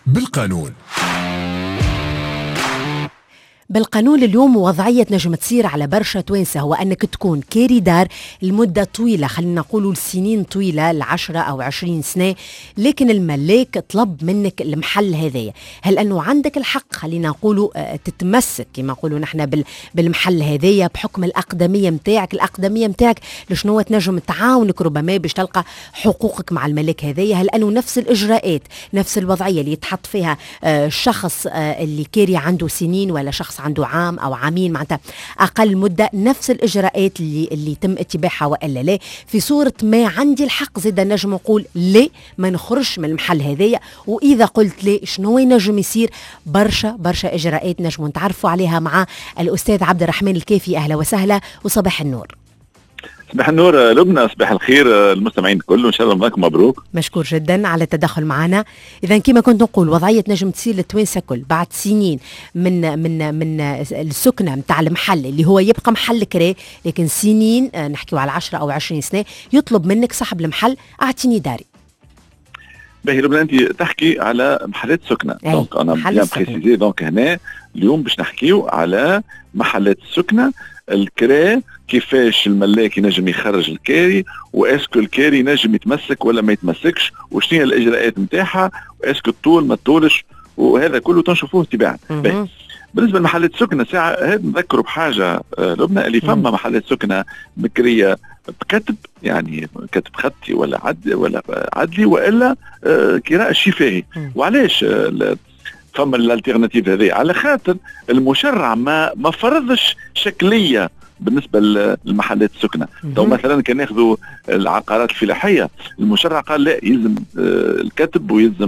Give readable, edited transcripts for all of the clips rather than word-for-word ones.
بالقانون. بالقانون اليوم وضعية نجم تصير على برشا توانسة هو أنك تكون كاري دار لمدة طويلة، خلينا نقولوا السنين طويلة 10 أو 20 سنة، لكن الملاك طلب منك المحل هذايا. هل أنه عندك الحق خلينا نقولوا تتمسك كما نقولوا نحن بالمحل هذايا بحكم الأقدمية متاعك لشنو تنجم تعاونك ربما باش تلقى حقوقك مع الملاك هذايا؟ هل أنه نفس الإجراءات نفس الوضعية اللي يتحط فيها الشخص اللي كاري عنده سنين ولا شخص عنده عام أو عامين معناتها أقل مدة، نفس الإجراءات اللي تم اتباعها وإلا لا؟ في صورة ما عندي الحق زيد نجم نقول لا ما نخرج من المحل هذايا، وإذا قلت لا شنو ينجم يصير؟ برشا إجراءات نجم نتعرفوا عليها مع الأستاذ عبد الرحمن الكافي. أهلا وسهلا وصباح النور. صباح النور لبنى، صباح الخير المستمعين كله، ان شاء الله معكم مبروك. مشكور جدا على التدخل معنا. اذا كما كنت نقول وضعيه نجم تصير للتوانسه كل بعد سنين من السكنه نتاع المحل اللي هو يبقى محل كري، لكن سنين نحكيو على 10 او 20 سنه يطلب منك صاحب المحل اعطيني داري. باهي لبنى، انت تحكي على محلات سكنه، دونك انا بيان بريسيزي. دونك هنا اليوم باش نحكيو على محلات السكنه الكري، كيفاش الملاك ينجم يخرج الكاري، واسكو الكاري ينجم يتمسك ولا ما يتمسكش، وشنو هي الاجراءات نتاعها، واسكو الطول ما تطولش، وهذا كله تنشوفوه تباعا. بالنسبه لمحلات سكنه ساعه هذا نذكروا بحاجه لبنى، اللي فما محلات سكنه مكريه بكتب، يعني كتب خطي ولا عدلي والا قراءه شفاهي. وعلاش فما الالتيرناتيف هذه؟ على خاطر المشرع ما فرضش شكليه بالنسبه للمحلات السكنه. تو مثلا كان ناخذوا العقارات الفلاحيه، المشرع قال لا، يلزم الكتب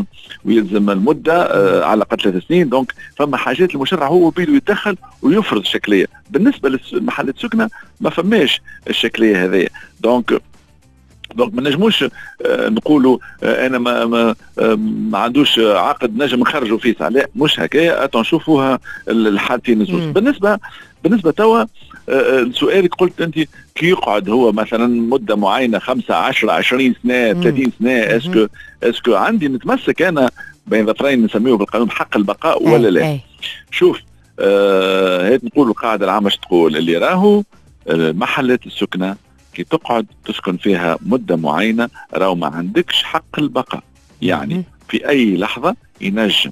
ويلزم المده على الاقل 3 سنين. دونك فما حاجات المشرع هو بيده يتدخل ويفرض الشكليه. بالنسبه للمحلات السكنه ما فماش الشكليه هذه. دونك ما نجموش نقولوا انا ما عندوش عقد نجم نخرجوا فيه ساعه، لا مش هكايا. تنشوفوها الحالتين الزوز. بالنسبه توا سؤالك قلت انت كي يقعد هو مثلا مده معينه 5 10 20 سنه 30 سنه، اسكو عندي نتمسك انا بين ظفرين نسميه بالقانون حق البقاء ولا لا؟ شوف هيك نقول القاعده العامه تقول اللي راهو محلات السكنه كي تقعد تسكن فيها مدة معينة راهو ما عندكش حق البقاء. يعني في أي لحظة ينجم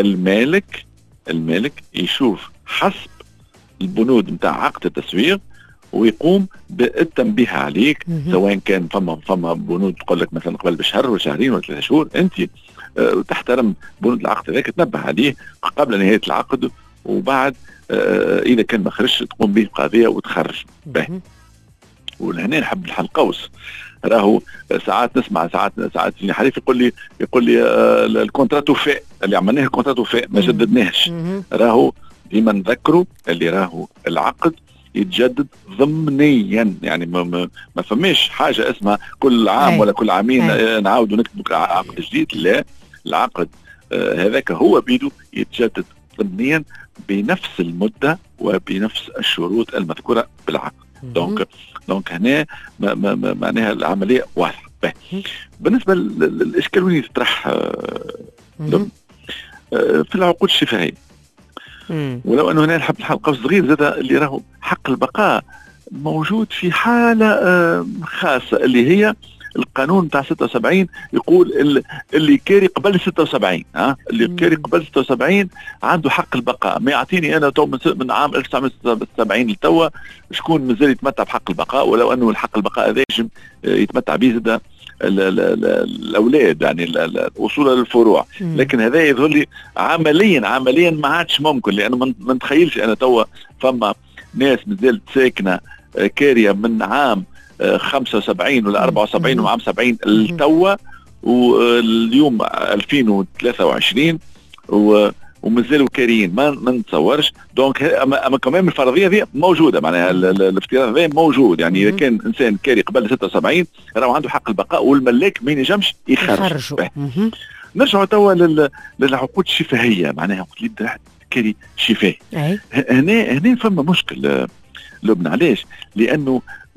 المالك يشوف حسب البنود متاع عقد التسويق ويقوم بالتنبيه عليك، سواء كان فما بنود تقول لك مثلا قبل بشهر ولا شهرين ولا 3 شهور، انت تحترم بنود العقد هذاك، تنبه عليه قبل نهاية العقد، وبعد إذا كان ما خرجش تقوم به قضية وتخرج به. ولهنا نحب القوس، راهو ساعات نسمع ساعات في حريف يقول لي الكونترات وفاء اللي عملناه الكونترات وفاء ما جددناهش. راهو ديما نذكروا اللي راهو العقد يتجدد ضمنيا، يعني ما فماش حاجه اسمها كل عام ولا كل عامين نعاودوا نكتبوا عقد جديد. لا، العقد هذاك هو بيدو يتجدد ضمنيا بنفس المده وبنفس الشروط المذكوره بالعقد. دونك هنا معناها العمليه واضحه. بالنسبه للاشكال وين يطرح في العقود الشفاهيه، ولو انه هنا نحب الحلقه صغير زاد اللي راهو حق البقاء موجود في حاله خاصه اللي هي القانون تاع 76 يقول اللي كاري قبل 76 اللي كاري قبل 76 عنده حق البقاء. ما يعطيني انا تو من عام 1976 لتوا شكون مازال يتمتع بحق البقاء، ولو انه الحق البقاء هذا يتمتع به زاد الاولاد، يعني الوصول للفروع. لكن هذا يظهر لي عمليا ما عادش ممكن، لانه ما نتخيلش انا توا فما ناس مازالت ساكنه كاريه من عام 75 ولا 74 وعام 70 التوا، واليوم 2023 ومازالوا كاريين، ما نتصورش. دونك اما كمان الفرضيه ذي موجوده، معناها الافتراض هذا موجود. يعني اذا كان انسان كاري قبل 76 راهو عنده حق البقاء، والملاك ما ينجمش يخرج. نرجعوا توا للعقود الشفاهيه، معناها عقود كاري شفاهي. هنا فما مشكل لبنى. علاش؟ لانه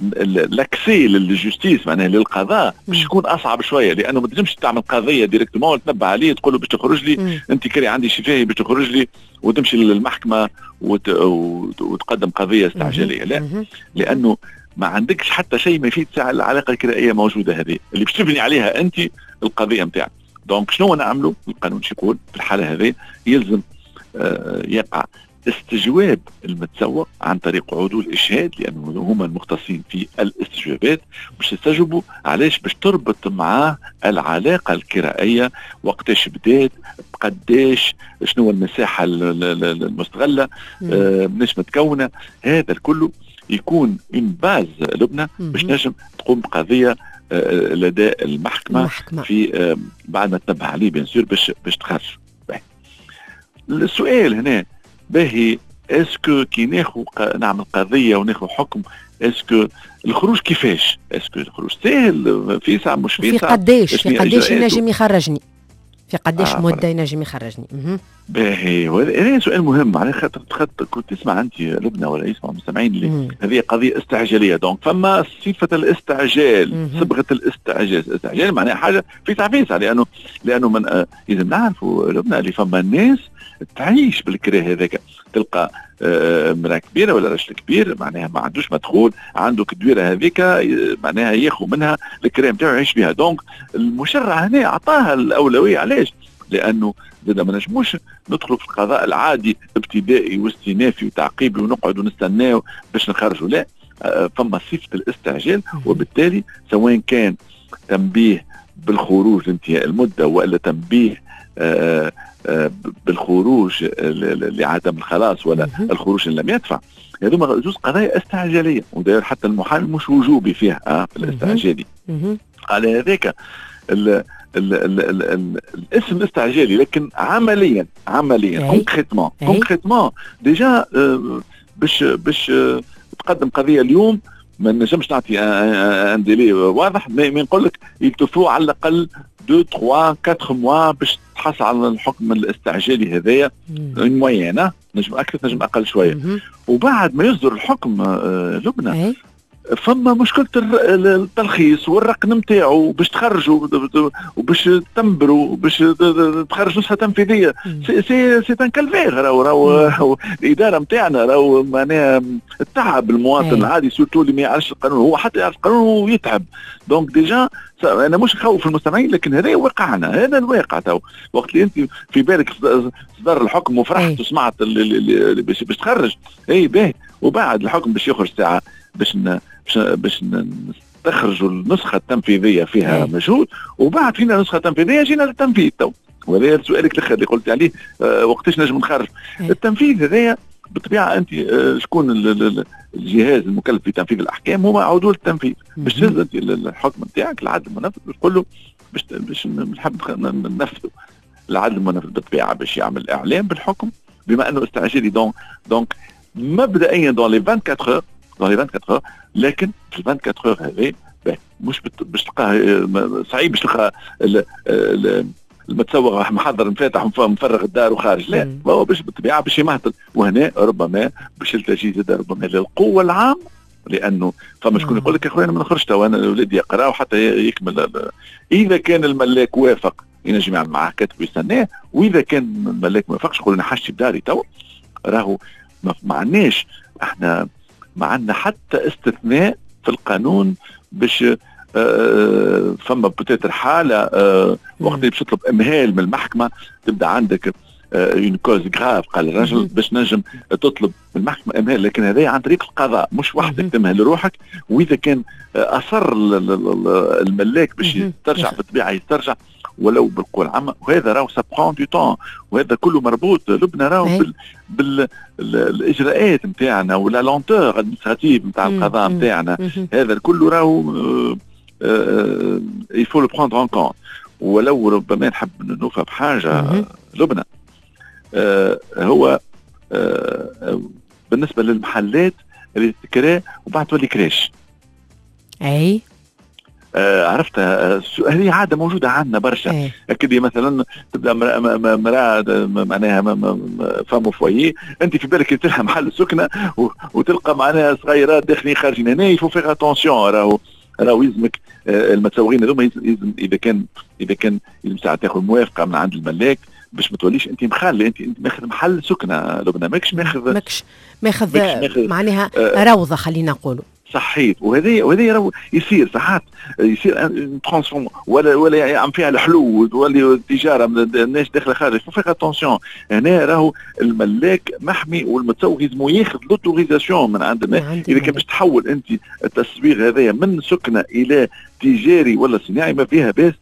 لاكسي للجستيس معناها للقضاء باش يكون اصعب شويه، لانه ما تنجمش تعمل قضيه ديريكتومون وتنبه عليه تقول له باش تخرج لي انت كري عندي شفاهي باش تخرج لي وتمشي للمحكمه وتقدم قضيه استعجاليه. لا، لانه ما عندكش حتى شيء ما يفيد ساعه العلاقه الكرائيه موجوده هذه اللي باش تبني عليها انت القضيه نتاعك. دونك شنو نعملوا؟ القانون شو يقول في الحاله هذه؟ يلزم يقع استجواب المتسوق عن طريق عدول إشهاد، لأنه هما المختصين في الاستجوابات باش يستجوبوا علاش باش تربط معاه العلاقة الكرائية، وقتاش بدات، قداش، شنو المساحة المستغلة، مناش متكونة. هذا الكل يكون إن باز لبنى باش نجم تقوم بقضية لدى المحكمة في بعد ما تنبه عليه بيان سور باش تخرج. السؤال هنا باهي، اسكو كي نعمل قضيه وناخذ حكم، اسكو الخروج كيفاش؟ اسكو الخروج سهل في ساعه مش في ساعه؟ في قداش ينجم يخرجني؟ في قداش مده ينجم يخرجني؟ باهي، هذا سؤال مهم على خاطر كنت تسمع انت لبنى ولا يسمع المستمعين اللي هذه قضيه استعجاليه. دونك فما صفه الاستعجال، صبغه الاستعجال معناها حاجه في تعفيسها، لانه من لازم نعرفوا لبنى اللي فما الناس تعيش بالكراه هذاك. تلقى مرأة كبيرة ولا رجل كبير معناها ما عندوش مدخول، عنده كدويرة هذيك معناها ياخذ منها الكراه نتاعو يعيش بها. دونك المشرع هنا أعطاها الأولوية. علاش؟ لأنه زاد ما نجموش ندخلوا في القضاء العادي ابتدائي واستئنافي وتعقيبي ونقعد ونستناو باش نخرجوا. لا، فما صفة الاستعجال، وبالتالي سواء كان تنبيه بالخروج لانتهاء المدة ولا تنبيه بالخروج لعدم الخلاص ولا الخروج ان لم يدفع، هذوما جزء قضايا استعجاليه، وداير حتى المحامي مش وجوبي فيها في الاستعجالي. على هذاك الاسم استعجالي، لكن عمليا كونكريتمون ديجا باش تقدم قضيه اليوم ما نجمش نعطي ان ديلي واضح، ما نقول لك يكتفوا على الاقل 2 3 4 موا باش تحصل على الحكم الاستعجالي هذايا موينه، نجم اكثر نجم اقل شويه. وبعد ما يصدر الحكم لبنى فما مشكله التلخيص والرقم نتاعو باش تخرجوا وباش تنبروا وباش تخرج نسخه تنفيذيه. سي ان كالفير. راهو الاداره نتاعنا راهو معناها التعب المواطن العادي سورتو اللي ما يعرفش القانون، هو حتى يعرف القانون ويتعب. دونك ديجا انا مش نخوف المستمعين، لكن هذا واقعنا، هذا الواقع. تو وقت اللي انت في بالك صدر الحكم وفرحت وسمعت باش تخرج، اي باهي، وبعد الحكم باش يخرج ساعه باش نستخرجوا النسخه التنفيذيه فيها مجهود، وبعد فينا نسخه تنفيذيه جينا للتنفيذ. تو وهذا سؤالك الاخر اللي قلت عليه، وقتاش نجم نخرج التنفيذ هذايا؟ بالطبيعه انت شكون الجهاز المكلف بتنفيذ الاحكام؟ هو عدول التنفيذ. باش تهز انت الحكم نتاعك العدل المنفذ تقول له باش نحب ننفذه. العدل المنفذ بالطبيعه باش يعمل اعلام بالحكم بما انه استعجالي. دونك مبدئيا دون لي 24 اور، لكن في 24 اور هذه مش باش تلقاه صعيب باش تلقى المتسوق محضر مفاتح مفرغ الدار وخارج. لا، هو باش بالطبيعه باش يمهطل، وهنا ربما باش يلتجي زاد ربما للقوه العامه، لانه فما شكون يقول لك يا اخويا انا ما نخرجش تو، انا الاولاد يقراوا حتى يكمل. اذا كان الملاك وافق ينجم يعمل معاه كاتب ويستناه، واذا كان الملاك ما وافقش يقول انا حاجتي بداري تو. راهو ما عندناش احنا ما عندنا حتى استثناء في القانون باش فما بتاتر حاله وقت اللي باش تطلب امهال من المحكمه، تبدا عندك اون كوز غراف قال الرجل باش نجم تطلب من المحكمه امهال، لكن هذا عن طريق القضاء مش وحدك تمهل روحك. واذا كان اصر الملاك باش يسترجع بالطبيعه يسترجع ولو بالقوة العامة، وهذا راهو سابخون دو طون، وهذا كله مربوط لبنى راهو بالاجراءات نتاعنا ولا لونتور ادمنستراتيف نتاع القضاء نتاعنا. هذا كله راهو يفو لو بروندر ان كونت. ولو ربما نحب نوفى بحاجة لبنى، هو بالنسبة للمحلات اللي تكرا وبعد تولي كراش. اي عرفت هذه عاده موجوده عندنا برشا. اكيد مثلا تبدا مراه معناها فامو فويي، انت في بالك تلها محل سكنه وتلقى معناها صغيرات داخلين خارجين. هنا يفو فيغ اتونسيون، راهو يلزمك المتسوقين هذوما يلزم اذا كان يلزم ساعه تاخذ موافقه من عند الملاك باش ما توليش انت مخلي انت ماخذ محل سكنه لبنى، ماكش ماخذ معناها روضه خلينا نقولوا. صحيت. وهذا راهو يصير ساعات يصير ترانسفورم ولا يعم فيها الحلو وتولي التجاره الناس داخله خارج. فيغ اتونسيون هنا راهو الملاك محمي والمتسوق لازم ياخذ لوتوريزاسيون من عند الناس. اذا كان باش تحول انت التسويق هذايا من سكنه الى تجاري ولا صناعي ما فيها باس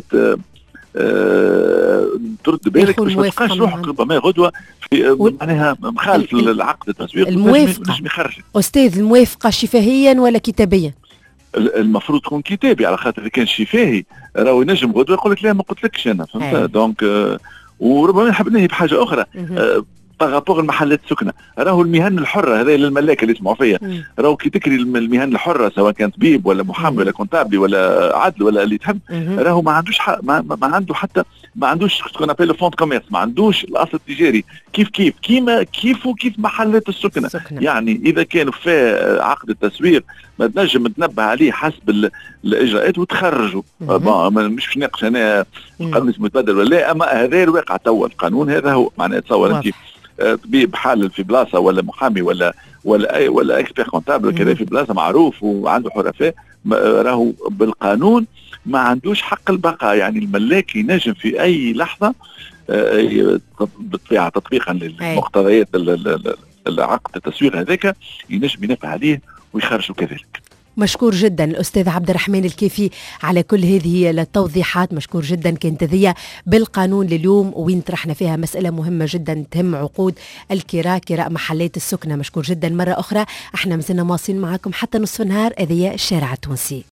ترد بالك باش ما تلقاش روحك ربما غدوه في معناها مخالف العقد التسويق. الموافقه استاذ، الموافقه شفهيا ولا كتابيا؟ المفروض تكون كتابي، على خاطر اذا كان شفاهي راهو ينجم غدوه يقول لك لا ما قلتلكش انا، فهمت؟ دونك وربما نحب نهي بحاجه اخرى بارابور المحلات السكنه. راهو المهن الحره هذه للملاك اللي يسمعوا فيها، راهو كي تكري المهن الحره سواء كان طبيب ولا محامي ولا كونتابلي ولا عدل ولا اللي تحب، راهو ما عندوش ما عنده حتى ما عندوش سكون ابيل فوند كوميرس، ما عندوش الاصل التجاري كيف محلات السكنه. يعني اذا كان فيه عقد التسويق ما تنجم تنبه عليه حسب الاجراءات وتخرجوا. مش باش ناقش انا القانون اسمه يتبدل ولا لا، اما هذا الواقع توا القانون هذا هو معناه. تصور انت طبيب حالل في بلاصه ولا محامي ولا اكسبير كونتابل كذا في بلاصه معروف وعنده حرفاء، راهو بالقانون ما عندوش حق البقاء. يعني الملاك ينجم في اي لحظه بالطبيعه تطبيقا للمقتضيات العقد التسويق هذاك ينجم ينبه عليه ويخرجوا كذلك. مشكور جدا الأستاذ عبد الرحمن الكيفي على كل هذه التوضيحات. مشكور جدا. كانت ذي بالقانون لليوم وين طرحنا فيها مسألة مهمة جدا تهم عقود الكراء، كراء محلات السكنة. مشكور جدا مرة أخرى. احنا مازلنا مواصلين معكم حتى نصف النهار. هذه الشارع التونسي.